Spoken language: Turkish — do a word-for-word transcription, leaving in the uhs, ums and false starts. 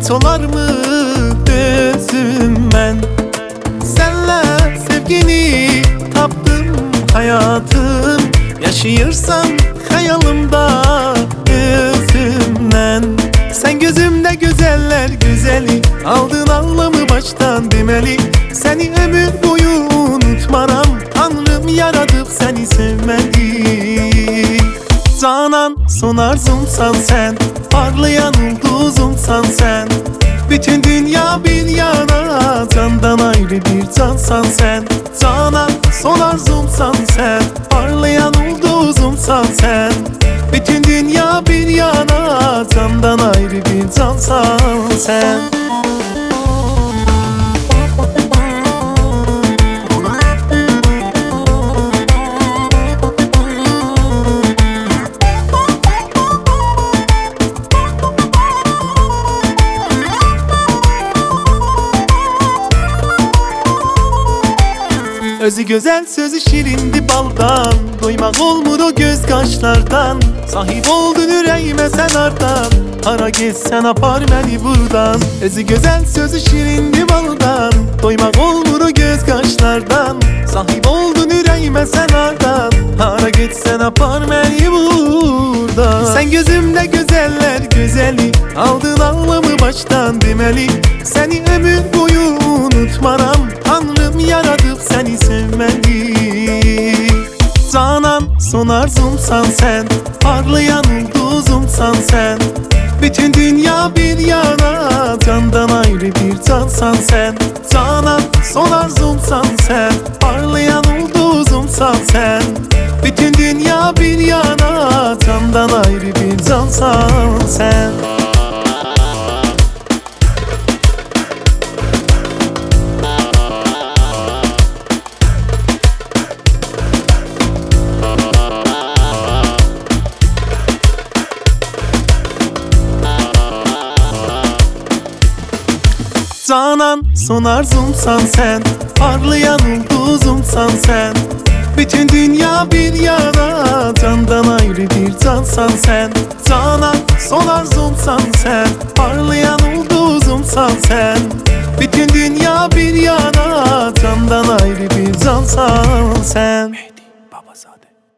solar mı gözüm ben? Senle sevgini taptım hayatım, yaşayırsam hayalimda gözümden. Sen gözümde güzeller güzeli, aldın aklımı baştan demeli. Seni ömür boyu unutmaram, Tanrım yaratıp seni sevmeli. Canan son arzumsan sen, parlayan yıldızımsan sen. Bütün dünya bir yana, candan ayrı bir cansan sen. Canan son arzumsan sen, parlayan yıldızımsan sen. Bütün dünya bir yana, candan ayrı bir cansan sen. Özü güzel sözü şirindi baldan, doymak olmur o göz kaşlardan. Sahip oldun yüreğime sen ardan, ara geçsen apar beni buradan. Özü güzel sözü şirindi baldan, doymak olmur o göz kaşlardan. Sahip oldun yüreğime sen ardan, ara geçsen apar beni buradan. Sen gözümde güzeller güzeli, aldın aklımı baştan demeli. Seni ömür boyu unutmaram, Tanrım yaratıp seni sevmeli. Canan son arzumsan sen, parlayan yıldızımsan sen. Bütün dünya bir yana, candan ayrı bir cansan sen. Canan son arzumsan sen, parlayan yıldızımsan sen. Bütün dünya bir yana, candan ayrı bir cansan sen. Canan son arzumsan sen, parlayan yıldızımsan sen. Bütün dünya bir yana, candan ayrı bir cansan sen. Canan son arzumsan sen, parlayan yıldızımsan sen. Bütün dünya bir yana, candan ayrı bir cansan sen. Mehdi Babazade.